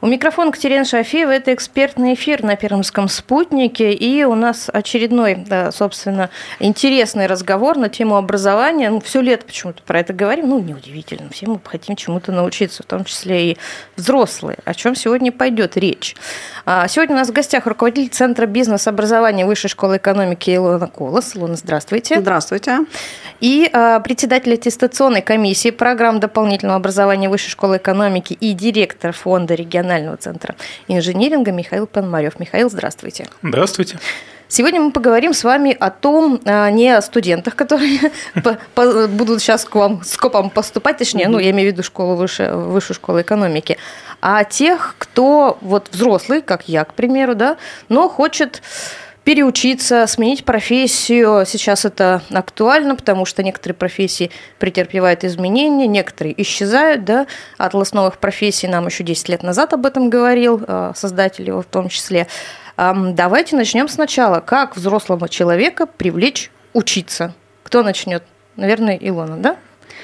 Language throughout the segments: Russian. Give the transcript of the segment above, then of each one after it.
У микрофона Катерина Шафиева. Это экспертный эфир на Пермском спутнике. И у нас очередной, собственно, интересный разговор на тему образования. Все лето почему-то про это говорим. Неудивительно. Все мы хотим чему-то научиться, в том числе и взрослые. О чем сегодня пойдет речь? Сегодня у нас в гостях руководитель Центра бизнес-образования Высшей школы экономики Илона Колос. Илона, здравствуйте. Здравствуйте. И председатель аттестационной комиссии программ дополнительного образования Высшей школы экономики и директор фонда регионального центра инжиниринга Михаил Пономарев. Михаил, здравствуйте. Здравствуйте. Сегодня мы поговорим с вами о том, не о студентах, которые будут сейчас к вам с КОПом поступать, точнее, я имею в виду высшую школу экономики, а о тех, кто взрослый, как я, к примеру, но хочет переучиться, сменить профессию. Сейчас это актуально, потому что некоторые профессии претерпевают изменения, некоторые исчезают, Атлас новых профессий нам еще 10 лет назад об этом говорил, создатель его в том числе. Давайте начнем сначала. Как взрослого человека привлечь учиться? Кто начнет? Наверное, Илона, да?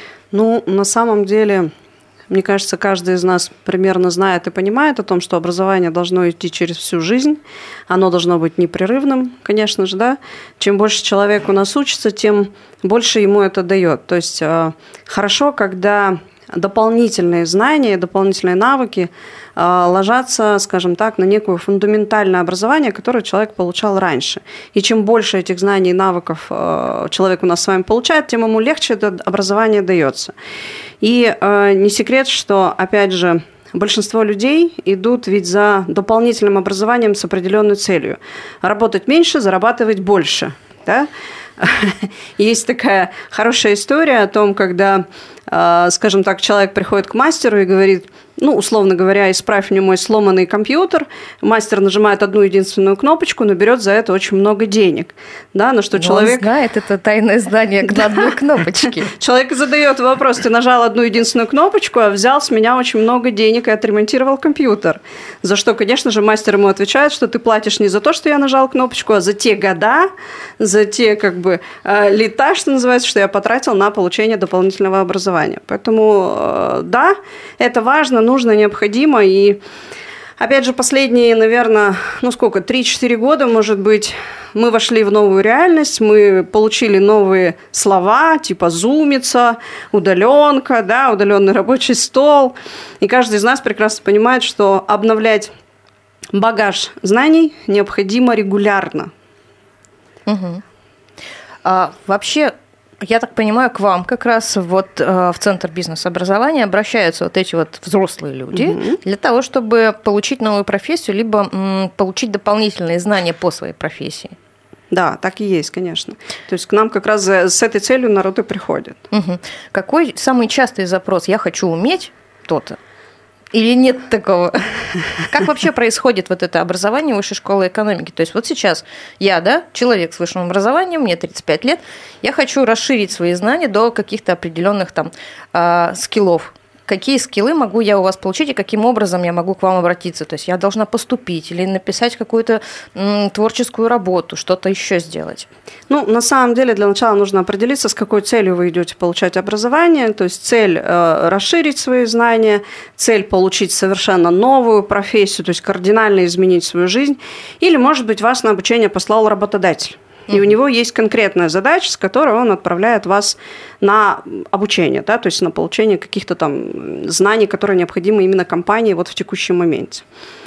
На самом деле, мне кажется, каждый из нас примерно знает и понимает о том, что образование должно идти через всю жизнь. Оно должно быть непрерывным, конечно же, Чем больше человек у нас учится, тем больше ему это дает. То есть хорошо, когда дополнительные знания, дополнительные навыки ложатся, скажем так, на некое фундаментальное образование, которое человек получал раньше. И чем больше этих знаний и навыков человек у нас с вами получает, тем ему легче это образование дается. И не секрет, что, опять же, большинство людей идут ведь за дополнительным образованием с определенной целью. Работать меньше, зарабатывать больше. Да? Есть такая хорошая история о том, когда, скажем так, человек приходит к мастеру и говорит, условно говоря, исправь мне мой сломанный компьютер. Мастер нажимает одну единственную кнопочку, но берет за это очень много денег. На что человек... Он знает это тайное знание на одной кнопочке. Человек задает вопрос, ты нажал одну единственную кнопочку, а взял с меня очень много денег и отремонтировал компьютер. За что, конечно же, мастер ему отвечает, что ты платишь не за то, что я нажал кнопочку, а за те года, за те лета, что называется, что я потратил на получение дополнительного образования. Поэтому, да, это важно, нужно, необходимо. И, опять же, последние, наверное, 3-4 года, может быть, мы вошли в новую реальность, мы получили новые слова, типа зумица, удаленка, удаленный рабочий стол. И каждый из нас прекрасно понимает, что обновлять багаж знаний необходимо регулярно. Угу. Вообще, я так понимаю, к вам как раз в Центр бизнес-образования обращаются эти взрослые люди для того, чтобы получить новую профессию, либо получить дополнительные знания по своей профессии. Да, так и есть, конечно. То есть к нам как раз с этой целью народ и приходит. Угу. Какой самый частый запрос? Я хочу уметь то-то. Или нет такого? Как вообще происходит это образование Высшей школы экономики? То есть сейчас я, человек с высшим образованием, мне 35 лет, я хочу расширить свои знания до каких-то определенных скиллов. Какие скиллы могу я у вас получить и каким образом я могу к вам обратиться? То есть я должна поступить или написать какую-то творческую работу, что-то еще сделать? На самом деле для начала нужно определиться, с какой целью вы идете получать образование. То есть цель расширить свои знания, цель получить совершенно новую профессию, то есть кардинально изменить свою жизнь. Или, может быть, вас на обучение послал работодатель. И у него есть конкретная задача, с которой он отправляет вас на обучение, то есть на получение каких-то знаний, которые необходимы именно компании в текущем моменте.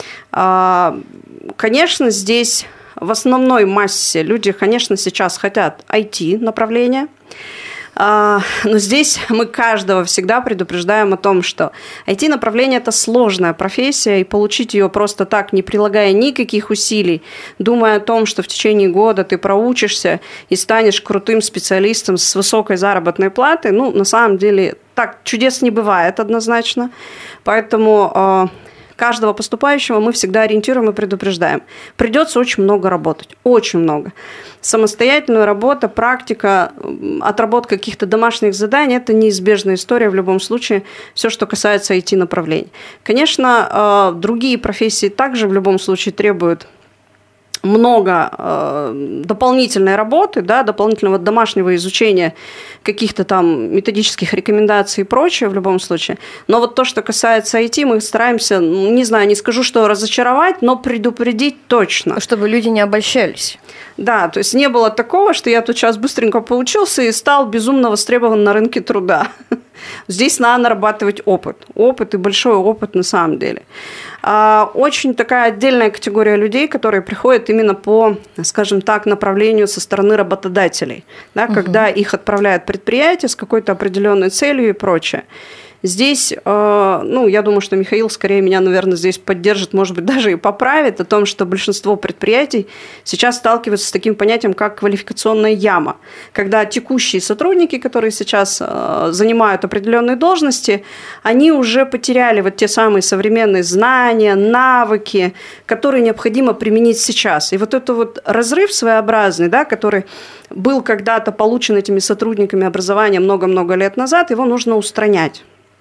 Конечно, здесь в основной массе люди, конечно, сейчас хотят IT-направления, но здесь мы каждого всегда предупреждаем о том, что IT-направление – это сложная профессия, и получить ее просто так, не прилагая никаких усилий, думая о том, что в течение года ты проучишься и станешь крутым специалистом с высокой заработной платой, на самом деле так чудес не бывает однозначно. Поэтому каждого поступающего мы всегда ориентируем и предупреждаем. Придется очень много работать, очень много. Самостоятельная работа, практика, отработка каких-то домашних заданий – это неизбежная история в любом случае, все, что касается IT-направлений. Конечно, другие профессии также в любом случае требуют много дополнительной работы, да, дополнительного домашнего изучения каких-то там методических рекомендаций и прочее в любом случае. Но вот то, что касается IT, мы стараемся, не знаю, не скажу, что разочаровать, но предупредить точно. Чтобы люди не обольщались. Да, то есть не было такого, что я тут сейчас быстренько поучился и стал безумно востребован на рынке труда. Здесь надо нарабатывать опыт и большой опыт на самом деле. Очень такая отдельная категория людей, которые приходят именно по, скажем так, направлению со стороны работодателей, да, когда их отправляют предприятие с какой-то определенной целью и прочее. Здесь, я думаю, что Михаил скорее меня, наверное, здесь поддержит, может быть, даже и поправит о том, что большинство предприятий сейчас сталкиваются с таким понятием, как квалификационная яма, когда текущие сотрудники, которые сейчас занимают определенные должности, они уже потеряли вот те самые современные знания, навыки, которые необходимо применить сейчас. И вот этот вот разрыв своеобразный, да, который был когда-то получен этими сотрудниками образования много-много лет назад, его нужно устранять.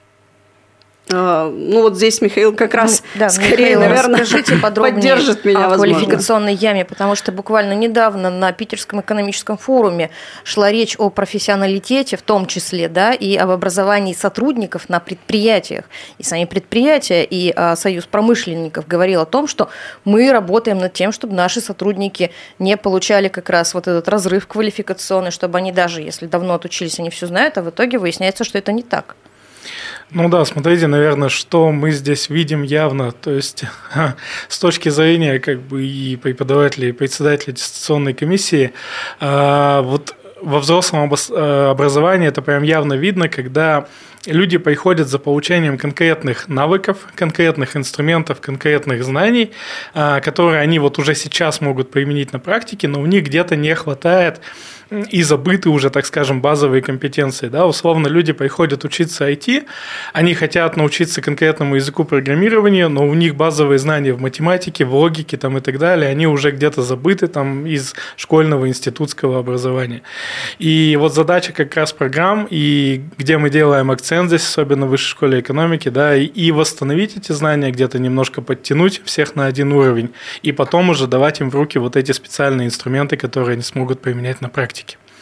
Вот здесь Михаил как раз скорее, Михаил, наверное, расскажите подробнее поддержит меня, о квалификационной яме, потому что буквально недавно на Питерском экономическом форуме шла речь о профессионалитете, в том числе, да, и об образовании сотрудников на предприятиях. И сами предприятия, и Союз промышленников говорил о том, что мы работаем над тем, чтобы наши сотрудники не получали как раз вот этот разрыв квалификационный, чтобы они даже, если давно отучились, они все знают, а в итоге выясняется, что это не так. Ну да, смотрите, наверное, что мы здесь видим явно, то есть с точки зрения как бы и преподавателей, и председателей аттестационной комиссии, вот во взрослом образовании это прям явно видно, когда люди приходят за получением конкретных навыков, конкретных инструментов, конкретных знаний, которые они вот уже сейчас могут применить на практике, но у них где-то не хватает и забыты уже, так скажем, базовые компетенции. Да? Условно, люди приходят учиться IT, они хотят научиться конкретному языку программирования, но у них базовые знания в математике, в логике там, и так далее, они уже где-то забыты там, из школьного институтского образования. И вот задача как раз программ, и где мы делаем акцент здесь, особенно в высшей школе экономики, да, и восстановить эти знания, где-то немножко подтянуть всех на один уровень, и потом уже давать им в руки вот эти специальные инструменты, которые они смогут применять на практике.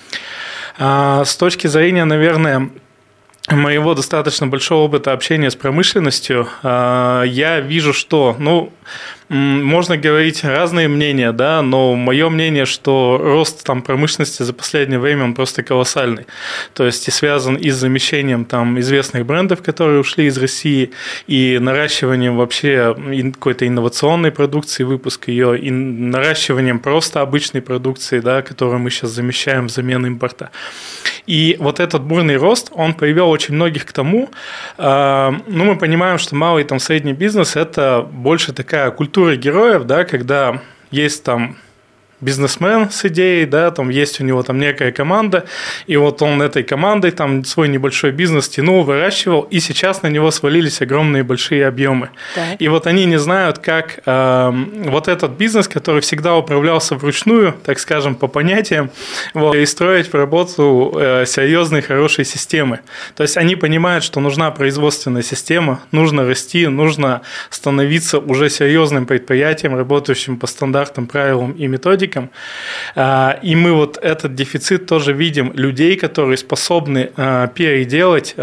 С точки зрения, наверное, моего достаточно большого опыта общения с промышленностью, я вижу, что, можно говорить разные мнения, да, но мое мнение, что рост там промышленности за последнее время он просто колоссальный. То есть и связан и с замещением там известных брендов, которые ушли из России, и наращиванием вообще какой-то инновационной продукции, выпуск ее, и наращиванием просто обычной продукции, да, которую мы сейчас замещаем взамен импорта. И вот этот бурный рост, он привел очень многих к тому, мы понимаем, что малый там средний бизнес – это больше такая культура героев, да, когда есть там бизнесмен с идеей, да, там есть у него там некая команда, и вот он этой командой там свой небольшой бизнес тянул, выращивал, и сейчас на него свалились огромные большие объемы. Так. И вот они не знают, как вот этот бизнес, который всегда управлялся вручную, так скажем, по понятиям, вот, и строить в работу серьезной, хорошей системы. То есть они понимают, что нужна производственная система, нужно расти, нужно становиться уже серьезным предприятием, работающим по стандартам, правилам и методикам. И мы вот этот дефицит тоже видим людей, которые способны переделать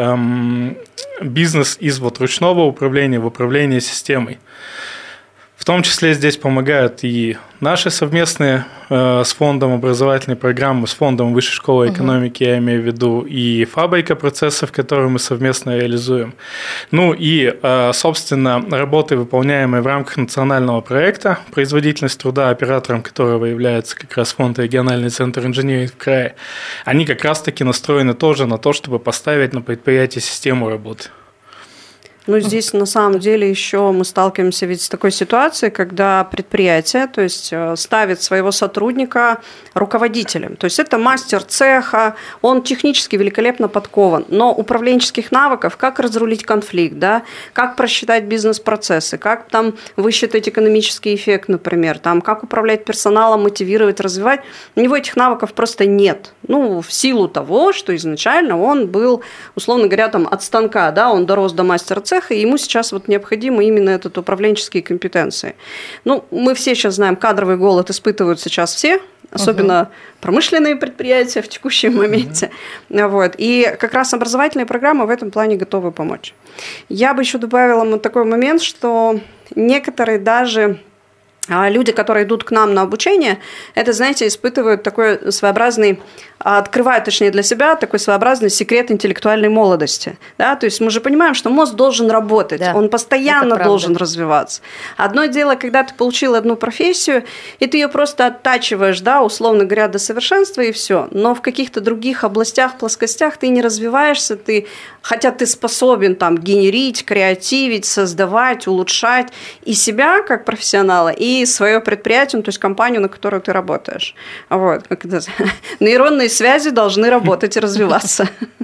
бизнес из вот ручного управления в управление системой. В том числе здесь помогают и наши совместные с фондом образовательной программы, с фондом Высшей школы экономики, я имею в виду, и фабрика процессов, которую мы совместно реализуем. И, собственно, работы, выполняемые в рамках национального проекта «Производительность труда», оператором которого является как раз фонд «Региональный центр инженерии в крае», они как раз-таки настроены тоже на то, чтобы поставить на предприятии систему работы. Здесь на самом деле еще мы сталкиваемся ведь с такой ситуацией, когда предприятие, то есть ставит своего сотрудника руководителем. То есть это мастер цеха, он технически великолепно подкован, но управленческих навыков, как разрулить конфликт, да, как просчитать бизнес-процессы, как там высчитать экономический эффект, например, там, как управлять персоналом, мотивировать, развивать, у него этих навыков просто нет. В силу того, что изначально он был, условно говоря, там, от станка, да, он дорос до мастера цеха, цеха, и ему сейчас вот необходимы именно этот управленческие компетенции. Ну, мы все сейчас знаем, кадровый голод испытывают сейчас все, особенно промышленные предприятия в текущем моменте. Вот. И как раз образовательные программы в этом плане готовы помочь. Я бы еще добавила такой момент, что некоторые даже люди, которые идут к нам на обучение, это, знаете, испытывают такой своеобразный, открывают, точнее, для себя такой своеобразный секрет интеллектуальной молодости. Да? То есть мы же понимаем, что мозг должен работать, он постоянно должен развиваться. Одно дело, когда ты получил одну профессию, и ты ее просто оттачиваешь, да, условно говоря, до совершенства, и все. Но в каких-то других областях, плоскостях ты не развиваешься, хотя ты способен там генерить, креативить, создавать, улучшать и себя как профессионала, и свое предприятие, то есть компанию, на которую ты работаешь. Вот. Нейронные связи должны работать и развиваться.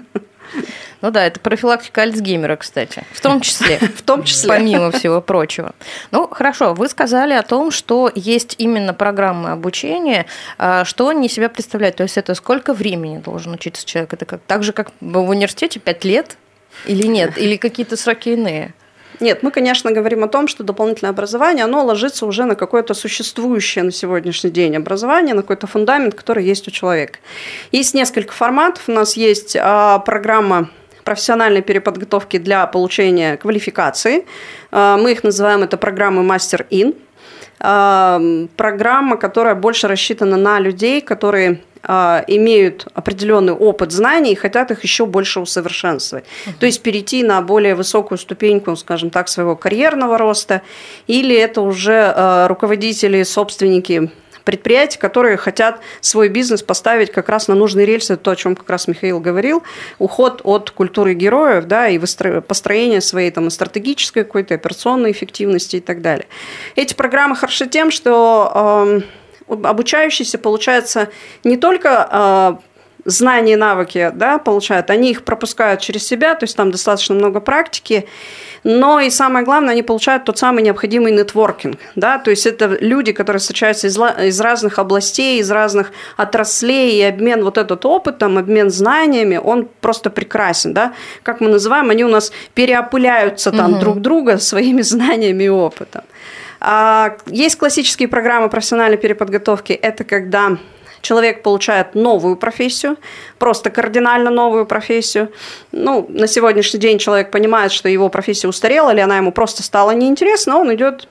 Ну да, это профилактика Альцгеймера, кстати, в том числе. В том числе. Помимо всего прочего. Ну, хорошо, вы сказали о том, что есть именно программы обучения, что они из себя представляют. То есть это сколько времени должен учиться человек? Это так же, как в университете, 5 лет или нет? Или какие-то сроки иные? Нет, мы, конечно, говорим о том, что дополнительное образование, оно ложится уже на какое-то существующее на сегодняшний день образование, на какой-то фундамент, который есть у человека. Есть несколько форматов. У нас есть программа профессиональной переподготовки для получения квалификации. Мы их называем, это программы Мастер-Ин. Программа, которая больше рассчитана на людей, которые имеют определенный опыт знаний и хотят их еще больше усовершенствовать. То есть перейти на более высокую ступеньку, скажем так, своего карьерного роста, или это уже руководители, собственники предприятий, которые хотят свой бизнес поставить как раз на нужные рельсы, это то, о чем как раз Михаил говорил, уход от культуры героев, да, и построение своей там, стратегической какой-то операционной эффективности и так далее. Эти программы хороши тем, что обучающиеся, получается, не только знания и навыки, да, получают, они их пропускают через себя, то есть там достаточно много практики, но и самое главное, они получают тот самый необходимый нетворкинг, да, то есть это люди, которые встречаются из разных областей, из разных отраслей, и обмен вот этот опытом, обмен знаниями, он просто прекрасен, да, как мы называем, они у нас переопыляются там друг друга своими знаниями и опытом. Есть классические программы профессиональной переподготовки, это когда человек получает новую профессию, просто кардинально новую профессию. Ну, на сегодняшний день человек понимает, что его профессия устарела, или она ему просто стала неинтересна, он идет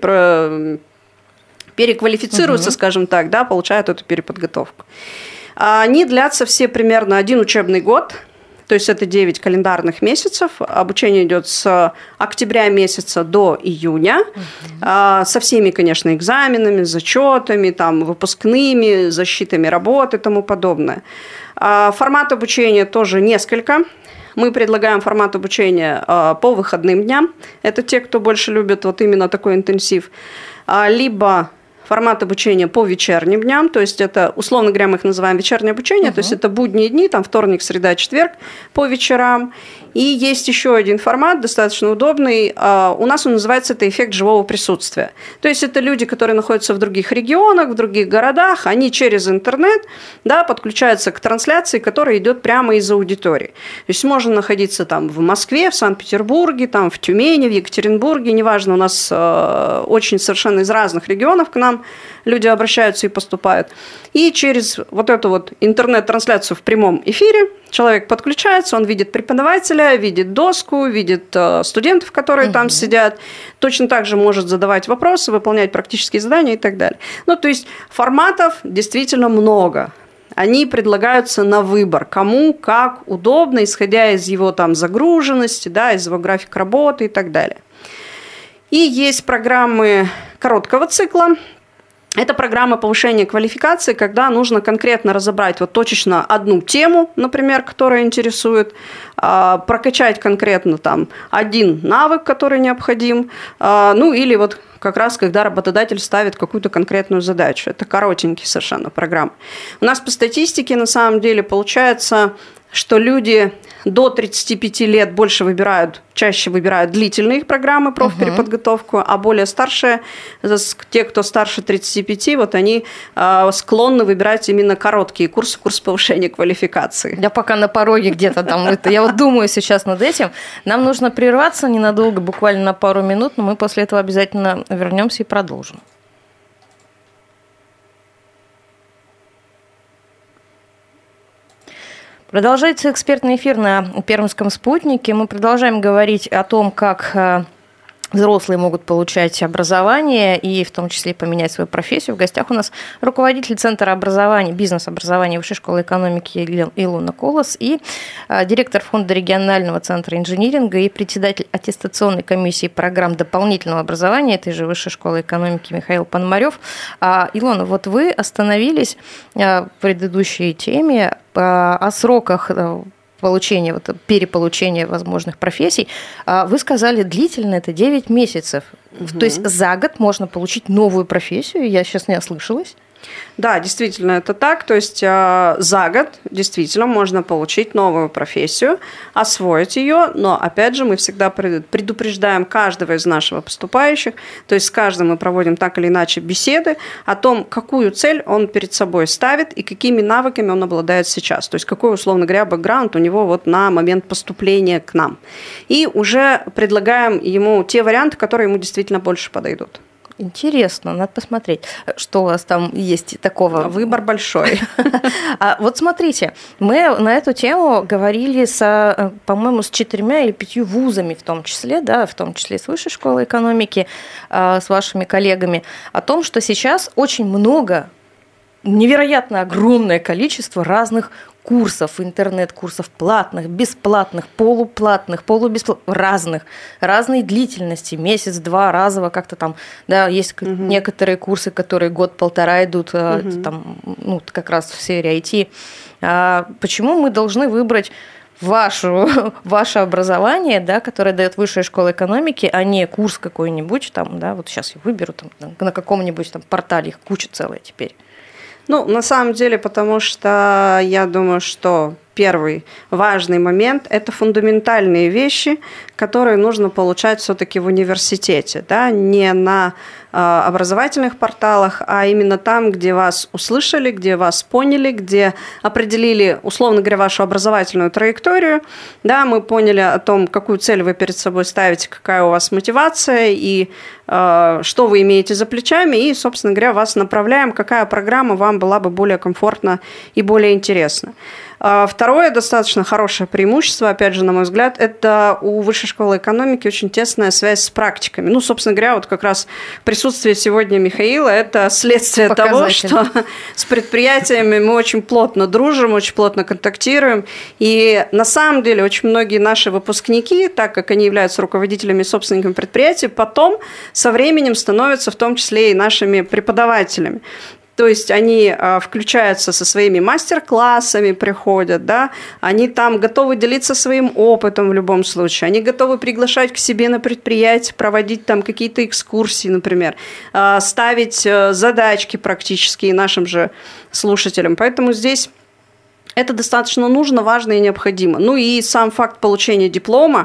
переквалифицируется, скажем так, да, получает эту переподготовку. Они длятся все примерно 1 учебный год. То есть это 9 календарных месяцев. Обучение идет с октября месяца до июня. Со всеми, конечно, экзаменами, зачетами, там, выпускными, защитами работы и тому подобное. Формат обучения тоже несколько. Мы предлагаем формат обучения по выходным дням. Это те, кто больше любит вот именно такой интенсив. Либо формат обучения по вечерним дням, то есть это, условно говоря, мы их называем вечернее обучение, то есть это будние дни, там вторник, среда, четверг по вечерам. И есть еще один формат, достаточно удобный, у нас он называется это эффект живого присутствия. То есть это люди, которые находятся в других регионах, в других городах, они через интернет, да, подключаются к трансляции, которая идет прямо из аудитории. То есть можно находиться там в Москве, в Санкт-Петербурге, там в Тюмени, в Екатеринбурге, неважно, у нас очень совершенно из разных регионов к нам люди обращаются и поступают. И через вот эту вот интернет-трансляцию в прямом эфире человек подключается, он видит преподавателя, видит доску, видит студентов, которые там сидят, точно так же может задавать вопросы, выполнять практические задания и так далее. Ну, то есть форматов действительно много. Они предлагаются на выбор, кому как удобно, исходя из его там загруженности, да, из его графика работы и так далее. И есть программы короткого цикла. Это программа повышения квалификации, когда нужно конкретно разобрать вот точечно одну тему, например, которая интересует, прокачать конкретно там один навык, который необходим, ну или вот как раз когда работодатель ставит какую-то конкретную задачу. Это коротенькие совершенно программы. У нас по статистике на самом деле получается что люди до 35 лет чаще выбирают длительные программы профпереподготовку, а более старшие, те, кто старше 35, вот они склонны выбирать именно короткие курсы, курс повышения квалификации. Я пока на пороге где-то там, я вот думаю сейчас над этим. Нам нужно прерваться ненадолго, буквально на пару минут, но мы после этого обязательно вернемся и продолжим. Продолжается экспертный эфир на Пермском спутнике. Мы продолжаем говорить о том, как взрослые могут получать образование и в том числе поменять свою профессию. В гостях у нас руководитель Центра образования, бизнес-образования Высшей школы экономики Илона Колос и директор Фонда регионального центра инжиниринга и председатель аттестационной комиссии программ дополнительного образования этой же Высшей школы экономики Михаил Пономарев. Илона, вот вы остановились в предыдущей теме о сроках получения, переполучения возможных профессий. Вы сказали, длительно это 9 месяцев. То есть за год можно получить новую профессию, я сейчас не ослышалась. Да, действительно, это так. То есть за год действительно можно получить новую профессию, освоить ее, но, опять же, мы всегда предупреждаем каждого из наших поступающих, то есть с каждым мы проводим так или иначе беседы о том, какую цель он перед собой ставит и какими навыками он обладает сейчас, то есть какой, условно говоря, бэкграунд у него вот на момент поступления к нам. И уже предлагаем ему те варианты, которые ему действительно больше подойдут. Интересно, надо посмотреть, что у вас там есть такого. Выбор большой. Вот смотрите, мы на эту тему говорили, по-моему, с 4 или 5 вузами в том числе, да, в том числе с Высшей школой экономики, с вашими коллегами, о том, что сейчас очень много, невероятно огромное количество разных курсов, интернет-курсов платных, бесплатных, полуплатных, полубесплатных, разной длительности, месяц-два, разово как-то там, да, есть некоторые курсы, которые год-полтора идут, там, ну, как раз в сфере IT. Почему мы должны выбрать ваше образование, да, которое дает Высшая школа экономики, а не курс какой-нибудь, там, да, вот сейчас я выберу там, на каком-нибудь там портале, их куча целая теперь. Ну, на самом деле, потому что я думаю, что первый важный момент – это фундаментальные вещи, которые нужно получать все-таки в университете, да, не на образовательных порталах, а именно там, где вас услышали, где вас поняли, где определили, условно говоря, вашу образовательную траекторию, да, мы поняли о том, какую цель вы перед собой ставите, какая у вас мотивация и что вы имеете за плечами, и, собственно говоря, вас направляем, какая программа вам была бы более комфортна и более интересна. Второе достаточно хорошее преимущество, опять же, на мой взгляд, это у Высшей школы экономики очень тесная связь с практиками. Ну, собственно говоря, вот как раз присутствие сегодня Михаила – это следствие того, что с предприятиями мы очень плотно дружим, очень плотно контактируем. И на самом деле очень многие наши выпускники, так как они являются руководителями и собственниками предприятий, потом со временем становятся в том числе и нашими преподавателями. То есть они включаются со своими мастер-классами, приходят, да, они там готовы делиться своим опытом в любом случае, они готовы приглашать к себе на предприятие, проводить там какие-то экскурсии, например, ставить задачки практические нашим же слушателям. Поэтому здесь это достаточно нужно, важно и необходимо. Ну и сам факт получения диплома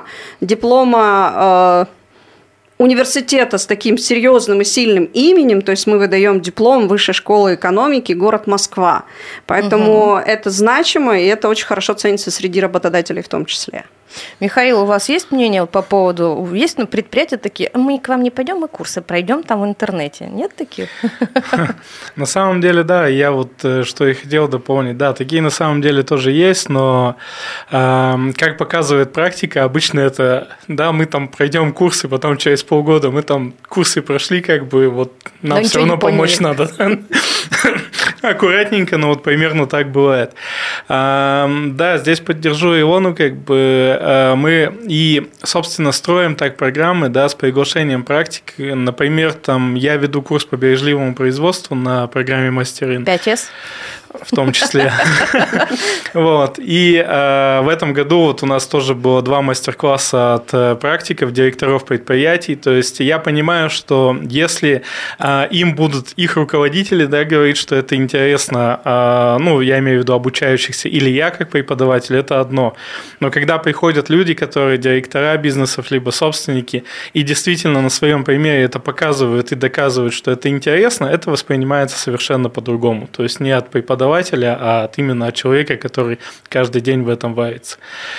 университета с таким серьезным и сильным именем, то есть мы выдаем диплом Высшей школы экономики, город Москва. Поэтому это значимо, и это очень хорошо ценится среди работодателей в том числе. Михаил, у вас есть мнение по поводу, есть предприятия такие, мы к вам не пойдем, мы курсы пройдем там в интернете? Нет таких? На самом деле, да, я вот что и хотел дополнить, да, такие на самом деле тоже есть, но как показывает практика, обычно это, да, мы там пройдем курсы, потом через полгода мы там курсы прошли, как бы вот нам все равно помочь надо. Аккуратненько, но вот примерно так бывает. Да, здесь поддержу Илону, как бы мы и, собственно, строим так программы, да, с приглашением практик. Например, там я веду курс по бережливому производству на программе Мастерин. 5С? В том числе. Вот. И в этом году вот у нас тоже было 2 мастер-класса от практиков, директоров предприятий. То есть я понимаю, что если им будут их руководители, да, говорить, что это интересно, интересно, я имею в виду обучающихся, или я как преподаватель, это одно. Но когда приходят люди, которые директора бизнесов, либо собственники, и действительно на своем примере это показывают и доказывают, что это интересно, это воспринимается совершенно по-другому. То есть не от преподавателя, а именно от человека, который каждый день в этом варится.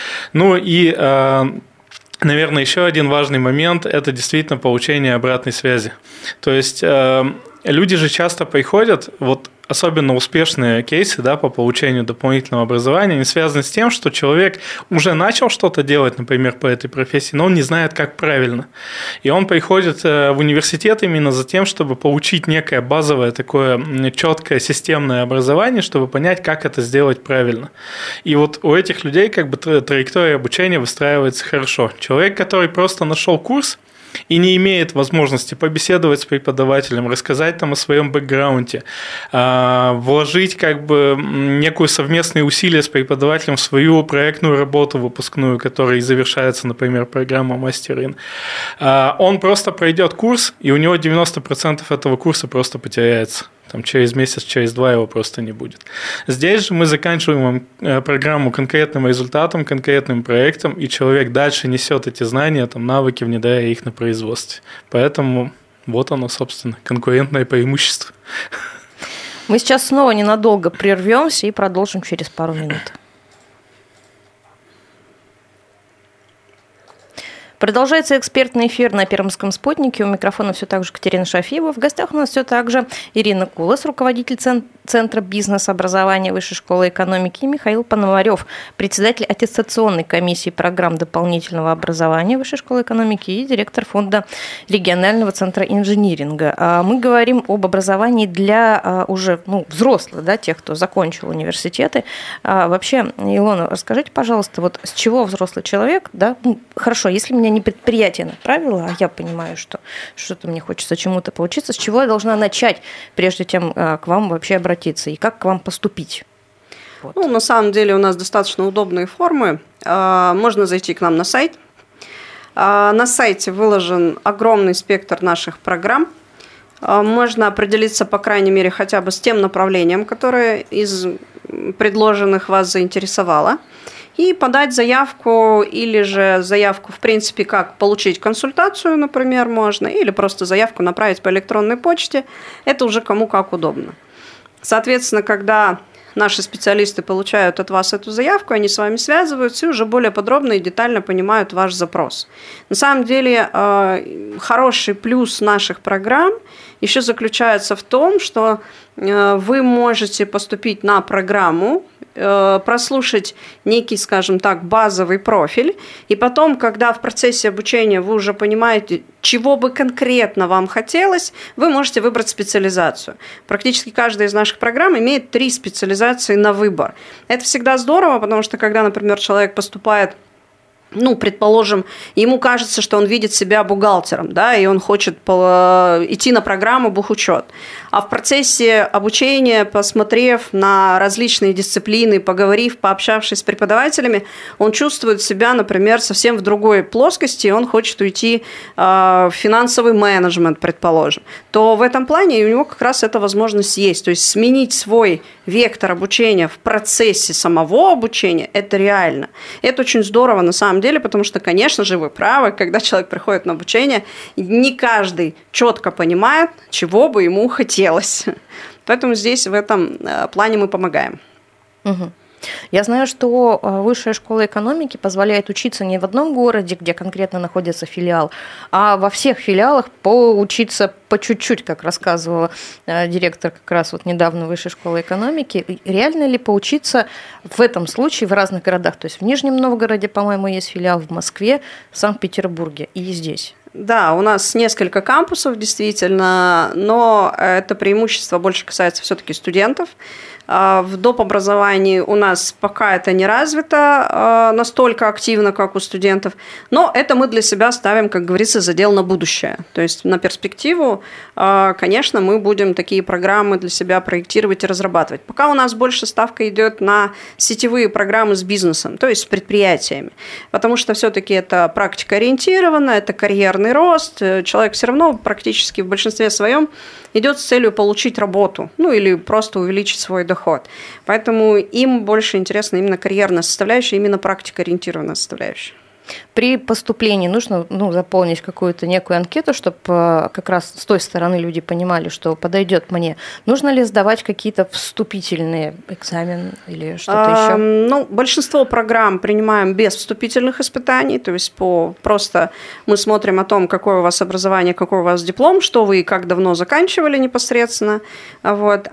Наверное, еще один важный момент – это действительно получение обратной связи. То есть люди же часто приходят, особенно успешные кейсы, по получению дополнительного образования, они связаны с тем, что человек уже начал что-то делать, например, по этой профессии, но он не знает, как правильно. И он приходит в университет именно за тем, чтобы получить некое базовое такое четкое системное образование, чтобы понять, как это сделать правильно. И у этих людей траектория обучения выстраивается хорошо. Человек, который просто нашел курс, и не имеет возможности побеседовать с преподавателем, рассказать о своем бэкграунде, вложить некую совместные усилия с преподавателем в свою проектную работу выпускную, которая завершается, например, программа «Мастер-ин». Он просто пройдет курс, и у него 90% этого курса просто потеряется. Через месяц, через 2 его просто не будет. Здесь же мы заканчиваем программу конкретным результатом, конкретным проектом, и человек дальше несет эти знания, навыки, внедряя их на производстве. Поэтому оно, собственно, конкурентное преимущество. Мы сейчас снова ненадолго прервемся и продолжим через пару минут. Продолжается экспертный эфир на Пермском спутнике. У микрофона все так же Катерина Шафиева. В гостях у нас все так же Ирина Кулас, руководитель Центра бизнес-образования Высшей школы экономики, и Михаил Пономарев, председатель аттестационной комиссии программ дополнительного образования Высшей школы экономики и директор фонда регионального центра инжиниринга. Мы говорим об образовании для уже взрослых, тех, кто закончил университеты. Вообще, Илона, расскажите, пожалуйста, с чего взрослый человек, хорошо, если меня не предприятие направило, а я понимаю, что что-то мне хочется чему-то поучиться, с чего я должна начать, прежде чем к вам вообще обратиться, и как к вам поступить? На самом деле у нас достаточно удобные формы. Можно зайти к нам на сайт. На сайте выложен огромный спектр наших программ. Можно определиться, по крайней мере, хотя бы с тем направлением, которое из предложенных вас заинтересовало, и подать заявку, или же заявку, в принципе, как получить консультацию, например, можно, или просто заявку направить по электронной почте. Это уже кому как удобно. Соответственно, когда наши специалисты получают от вас эту заявку, они с вами связываются и уже более подробно и детально понимают ваш запрос. На самом деле, хороший плюс наших программ еще заключается в том, что вы можете поступить на программу, прослушать некий, скажем так, базовый профиль, и потом, когда в процессе обучения вы уже понимаете, чего бы конкретно вам хотелось, вы можете выбрать специализацию. Практически каждая из наших программ имеет 3 специализации на выбор. Это всегда здорово, потому что, когда, например, человек поступает, предположим, ему кажется, что он видит себя бухгалтером, и он хочет идти на программу бухучет. А в процессе обучения, посмотрев на различные дисциплины, поговорив, пообщавшись с преподавателями, он чувствует себя, например, совсем в другой плоскости, и он хочет уйти в финансовый менеджмент, предположим. То в этом плане у него как раз эта возможность есть. То есть сменить свой вектор обучения в процессе самого обучения – это реально. Это очень здорово на самом деле, потому что, конечно же, вы правы, когда человек приходит на обучение, не каждый четко понимает, чего бы ему хотелось. Поэтому здесь в этом плане мы помогаем. Угу. Я знаю, что Высшая школа экономики позволяет учиться не в одном городе, где конкретно находится филиал, а во всех филиалах поучиться по чуть-чуть, как рассказывала директор как раз недавно Высшей школы экономики. Реально ли поучиться в этом случае в разных городах? То есть в Нижнем Новгороде, по-моему, есть филиал, в Москве, в Санкт-Петербурге и здесь. Да, у нас несколько кампусов, действительно, но это преимущество больше касается все-таки студентов. В доп. Образовании у нас пока это не развито настолько активно, как у студентов, но это мы для себя ставим, как говорится, задел на будущее. То есть на перспективу, конечно, мы будем такие программы для себя проектировать и разрабатывать. Пока у нас больше ставка идет на сетевые программы с бизнесом, то есть с предприятиями, потому что все-таки это практика ориентирована, это карьерный рост, человек все равно практически в большинстве своем идет с целью получить работу, ну или просто увеличить свой доход. Поэтому им больше интересна именно карьерная составляющая, именно практикоориентированная составляющая. При поступлении нужно заполнить какую-то некую анкету, чтобы как раз с той стороны люди понимали, что подойдет мне. Нужно ли сдавать какие-то вступительные экзамены или что-то еще? Большинство программ принимаем без вступительных испытаний, то есть просто мы смотрим о том, какое у вас образование, какой у вас диплом, что вы и как давно заканчивали непосредственно. Вот.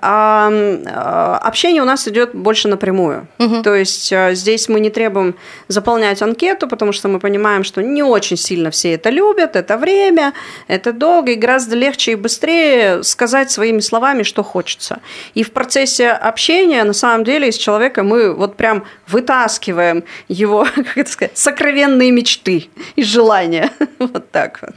А общение у нас идет больше напрямую. Угу. То есть здесь мы не требуем заполнять анкету, потому что мы понимаем, что не очень сильно все это любят, это время, это долго, и гораздо легче и быстрее сказать своими словами, что хочется. И в процессе общения, на самом деле, из человека мы вот прям вытаскиваем его, как это сказать, сокровенные мечты и желания. Вот так вот.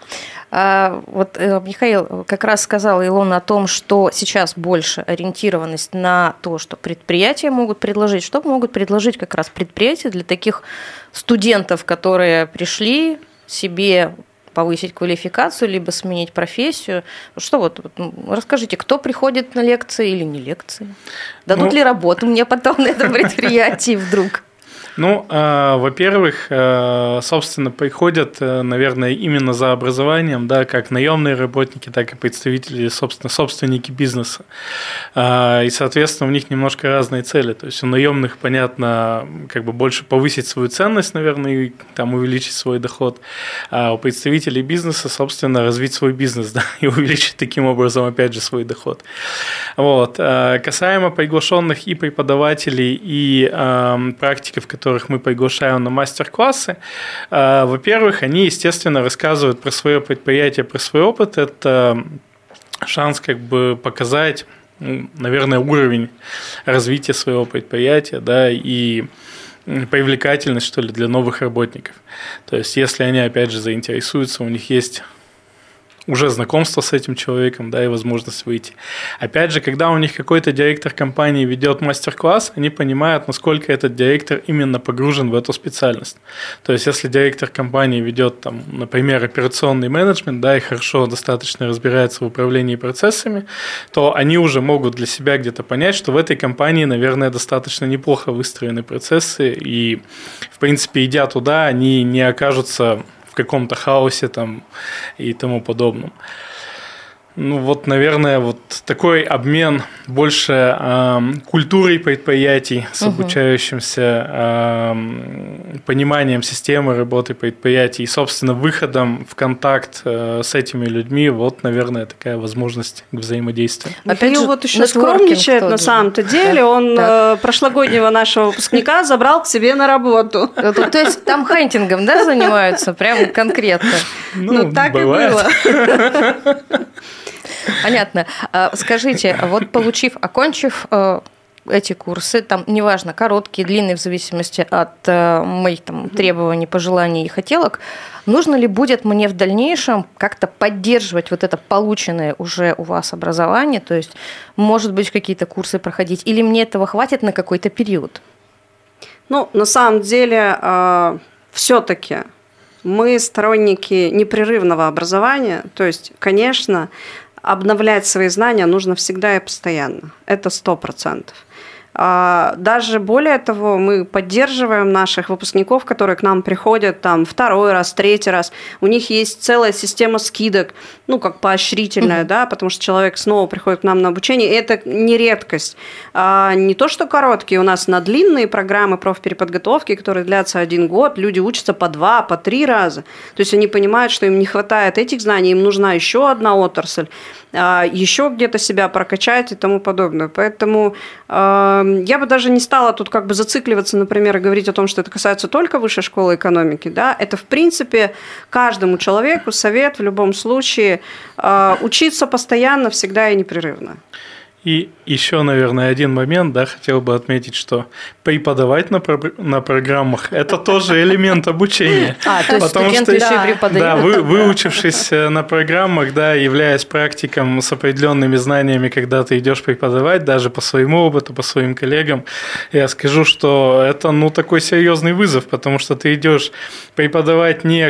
Вот Михаил как раз сказал, Илона, о том, что сейчас больше ориентированность на то, что предприятия могут предложить. Что могут предложить как раз предприятия для таких студентов, которые пришли себе повысить квалификацию, либо сменить профессию? Что расскажите, кто приходит на лекции или не лекции? Дадут ли работу мне потом на этом предприятии вдруг? Во-первых, собственно, приходят, наверное, именно за образованием, да, как наемные работники, так и представители, собственно, собственники бизнеса. И, соответственно, у них немножко разные цели. То есть у наемных, понятно, как бы больше повысить свою ценность, наверное, и там увеличить свой доход. А у представителей бизнеса, собственно, развить свой бизнес, да, и увеличить таким образом, опять же, свой доход. Вот. Касаемо приглашенных и преподавателей, и практиков, которых мы приглашаем на мастер-классы, во-первых, они, естественно, рассказывают про свое предприятие, про свой опыт. Это шанс как бы показать, наверное, уровень развития своего предприятия, да, и привлекательность, что ли, для новых работников. То есть, если они, опять же, заинтересуются, у них есть уже знакомство с этим человеком, да, и возможность выйти. Опять же, когда у них какой-то директор компании ведет мастер-класс, они понимают, насколько этот директор именно погружен в эту специальность. То есть, если директор компании ведет, там, например, операционный менеджмент, да, и хорошо достаточно разбирается в управлении процессами, то они уже могут для себя где-то понять, что в этой компании, наверное, достаточно неплохо выстроены процессы, и, в принципе, идя туда, они не окажутся в каком-то хаосе там и тому подобном. Наверное, такой обмен больше культурой предприятий с обучающимся, пониманием системы работы предприятий и, собственно, выходом в контакт с этими людьми, наверное, такая возможность к взаимодействию. Михаил еще скромничает на самом-то деле, он прошлогоднего нашего выпускника забрал к себе на работу. То есть там хантингом, да, занимаются прям конкретно? Так бывает. И было. Понятно. Скажите, окончив эти курсы, там, неважно, короткие, длинные, в зависимости от моих там требований, пожеланий и хотелок, нужно ли будет мне в дальнейшем как-то поддерживать это полученное уже у вас образование, то есть, может быть, какие-то курсы проходить, или мне этого хватит на какой-то период? На самом деле, все-таки мы сторонники непрерывного образования, то есть, конечно, обновлять свои знания нужно всегда и постоянно. Это 100%. Даже более того, мы поддерживаем наших выпускников, которые к нам приходят там второй раз, третий раз. У них есть целая система скидок, как поощрительная, да, потому что человек снова приходит к нам на обучение. И это не редкость. Не то, что короткие, у нас на длинные программы профпереподготовки, которые длятся 1 год, люди учатся по 2, по 3 раза. То есть они понимают, что им не хватает этих знаний, им нужна еще одна отрасль, еще где-то себя прокачать и тому подобное. Поэтому я бы даже не стала тут зацикливаться, например, и говорить о том, что это касается только высшей школы экономики. Да? Это, в принципе, каждому человеку совет в любом случае учиться постоянно, всегда и непрерывно. И еще, наверное, один момент, да, хотел бы отметить, что преподавать на программах – это тоже элемент обучения. То есть студенты еще и преподают. Да, выучившись на программах, да, являясь практиком с определенными знаниями, когда ты идешь преподавать, даже по своему опыту, по своим коллегам, я скажу, что это, такой серьезный вызов, потому что ты идешь преподавать не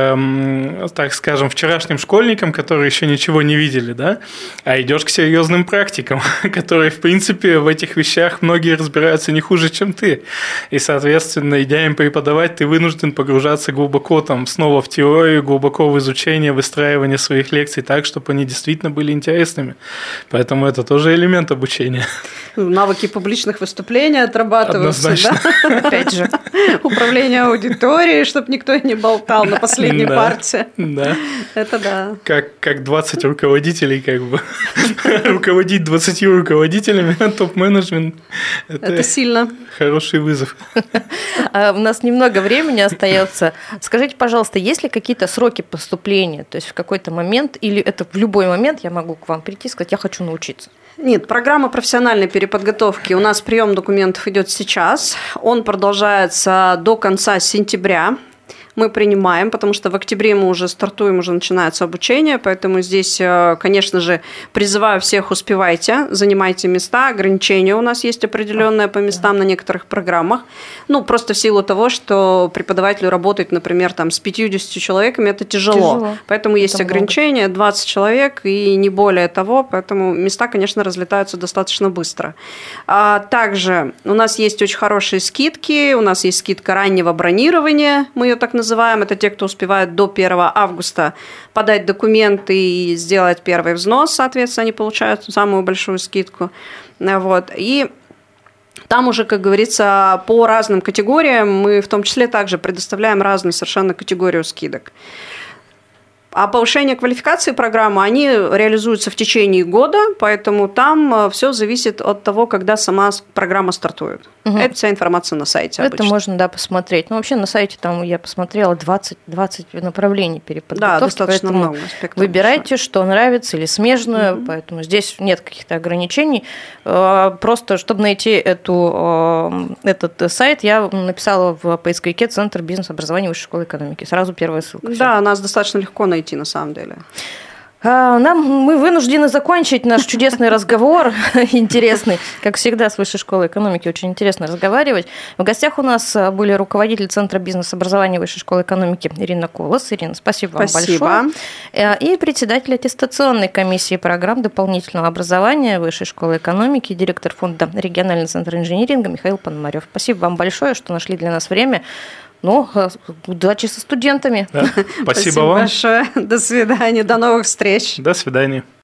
к, так скажем, вчерашним школьникам, которые еще ничего не видели, да, а идешь к серьезным практикам, которые, в принципе, в этих вещах многие разбираются не хуже, чем ты. И, соответственно, идя им преподавать, ты вынужден погружаться глубоко снова в теорию, глубоко в изучение, выстраивание своих лекций так, чтобы они действительно были интересными. Поэтому это тоже элемент обучения. Навыки публичных выступлений отрабатываются, да? Опять же. Управление аудиторией, чтобы никто не болтал на последней партии. Да. Это да. Как 20 руководителей, руководить 20 руководителями, топ-менеджмент. Это сильно. Хороший вызов. У нас немного времени остается. Скажите, пожалуйста, есть ли какие-то сроки поступления? То есть в какой-то момент, или это в любой момент я могу к вам прийти и сказать, я хочу научиться? Нет, программа профессиональной переподготовки. У нас прием документов идет сейчас. Он продолжается до конца сентября. Мы принимаем, потому что в октябре мы уже стартуем, уже начинается обучение, поэтому здесь, конечно же, призываю всех, успевайте, занимайте места, ограничения у нас есть определенные по местам на некоторых программах, просто в силу того, что преподавателю работать, например, с 50 человеками, это тяжело. Поэтому есть это ограничения, 20 человек и не более того, поэтому места, конечно, разлетаются достаточно быстро. Также у нас есть очень хорошие скидки, у нас есть скидка раннего бронирования, мы ее так называем, это те, кто успевает до 1 августа подать документы и сделать первый взнос, соответственно, они получают самую большую скидку. И там уже, как говорится, по разным категориям мы в том числе также предоставляем разную совершенно категорию скидок. А повышение квалификации программы, они реализуются в течение года, поэтому там все зависит от того, когда сама программа стартует. Это вся информация на сайте Это обычно. можно, посмотреть. Вообще на сайте там я посмотрела 20 направлений переподготовки. Да, достаточно много. Выбирайте, что нравится, или смежную, поэтому здесь нет каких-то ограничений. Просто, чтобы найти этот сайт, я написала в поисковике «Центр бизнес-образования Высшей школы экономики». Сразу первая ссылка. Да, нас достаточно легко найти на самом деле. Мы вынуждены закончить наш чудесный разговор, интересный. Как всегда, с Высшей школой экономики очень интересно разговаривать. В гостях у нас были руководитель Центра бизнес-образования Высшей школы экономики Ирина Колос. Ирина, спасибо вам большое. И председатель аттестационной комиссии программ дополнительного образования Высшей школы экономики, директор фонда «Региональный центр инжиниринга» Михаил Пономарев. Спасибо вам большое, что нашли для нас время. Удачи со студентами. Да, спасибо вам большое. До свидания. До новых встреч. До свидания.